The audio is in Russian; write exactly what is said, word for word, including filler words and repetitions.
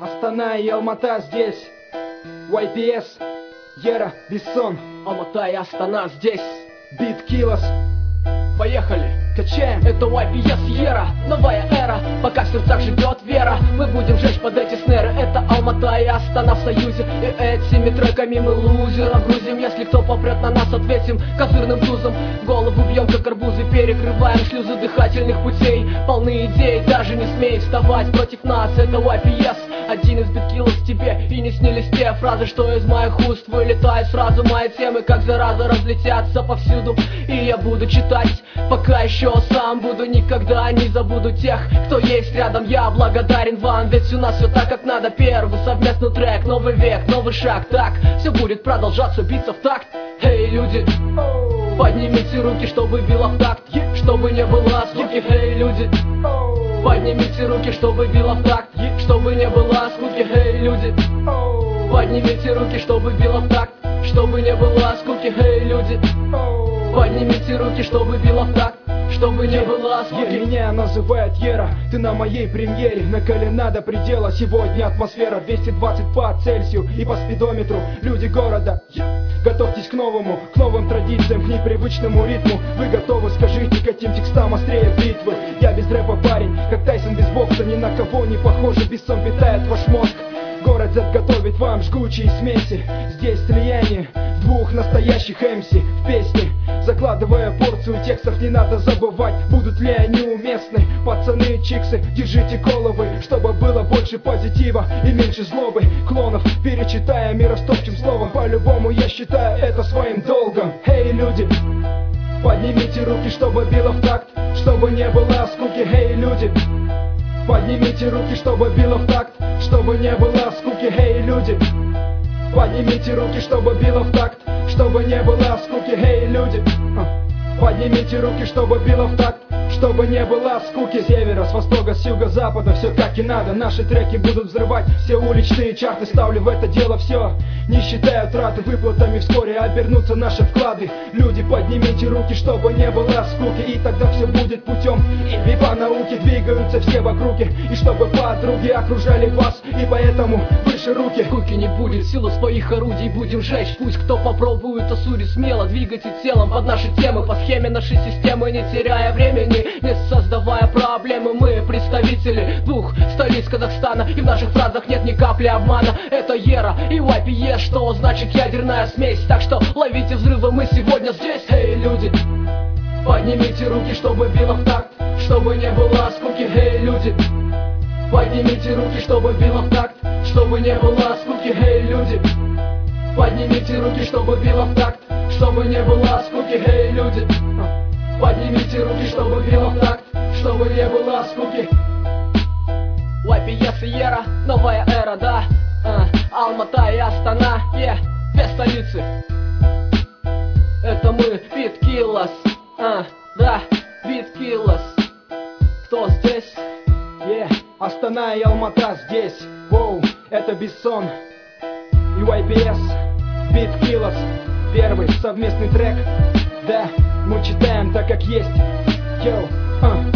Астана и Алмата здесь. уай пи эс, Ера, Бессон. Алмата и Астана здесь. Beat Killers. Поехали! Качаем! Это уай пи эс Ера, новая эра. Пока в сердцах живет вера, мы будем жечь под эти снеры. Это Алмата и Астана в союзе, и этими треками мы лузеров грузим. Если кто попрет на нас, ответим козырным тузом. Голову бьем как арбузы, перекрываем шлюзы дыхательных путей. Полны идей, даже не смей вставать против нас. Это уай пи эс, один из биткиллов тебе. И не снились те фразы, что из моих уст вылетают сразу. Мои темы как зараза разлетятся повсюду, и я буду читать, пока еще сам буду. Никогда не забуду тех, кто есть рядом. Я благодарен вам, ведь у нас все так, как надо. Первый совместный трек, новый век, новый шаг. Так, все будет продолжаться, биться в такт. Эй, люди, поднимите руки, чтобы било в такт, чтобы не было скуки. Эй, люди, поднимите руки, чтобы било в такт, чтобы не было скуки. Эй, люди, поднимите руки, чтобы било в такт, чтобы не было скуки. Эй, люди, поднимите руки, чтобы било в такт, чтобы не было скуки. Меня называют Ера, ты на моей премьере. Накалена до предела, сегодня атмосфера двести двадцать по Цельсию и по спидометру. Люди города, готовьтесь к новому, к новым традициям, к непривычному ритму. Вы готовы, скажите, к этим текстам острее бритвы. Я без рэпа парень, как Тайсон без бокса. Ни на кого не похоже, Бессон питает ваш мозг. Город Z готовит вам жгучие смеси. Здесь слияние двух настоящих эм си в песне. Закладывая порцию текстов, не надо забывать, будут ли они уместны. Пацаны, чиксы, держите головы, чтобы было больше позитива и меньше злобы. Клонов перечитаем и растопчем словом. По-любому я считаю это своим долгом. Эй, люди, поднимите руки, чтобы било в такт, чтобы не было скуки. Эй, люди, поднимите руки, чтобы било в такт, чтобы не было скуки. Эй, люди, поднимите руки, чтобы било в такт, чтобы не было скуки. Эй, люди, поднимите руки, чтобы било в такт, чтобы не было скуки. С севера, с востока, с юга, запада, все как и надо. Наши треки будут взрывать все уличные чарты. Ставлю в это дело все, не считая траты. Выплатами вскоре обернутся наши вклады. Люди, поднимите руки, чтобы не было скуки, и тогда все будет путем. И по науке двигаются все вокруг, и чтобы подруги окружали вас, и поэтому выше руки. Скуки не будет, силу своих орудий будем жечь. Пусть кто попробует, осудит смело. Двигайте телом под наши темы, по схеме нашей системы, не теряя времени, не создавая проблемы. Мы представители двух столиц Казахстана, и в наших фразах нет ни капли обмана. Это Ера и уай пи эс, что значит ядерная смесь. Так что ловите взрывы, мы сегодня здесь. Эй, люди, поднимите руки, чтобы било в такт, чтобы не было скуки. Эй, люди, поднимите руки, чтобы било в такт, чтобы не было скуки. Эй, люди, поднимите руки, чтобы било в такт, чтобы не было скуки. Эй, люди, поднимите руки, чтобы било в такт, чтобы не было скуки. уай пи эс и Ера, новая эра, да. uh, Алмата и Астана, yeah, две столицы. Это мы, Beat Killers, uh, да, Beat Killers. Кто здесь? Yeah, Астана и Алмата здесь. Воу, это Бессон и уай пи эс, Beat Killers. Первый совместный трек. Да, мы читаем так, как есть. Йоу, uh.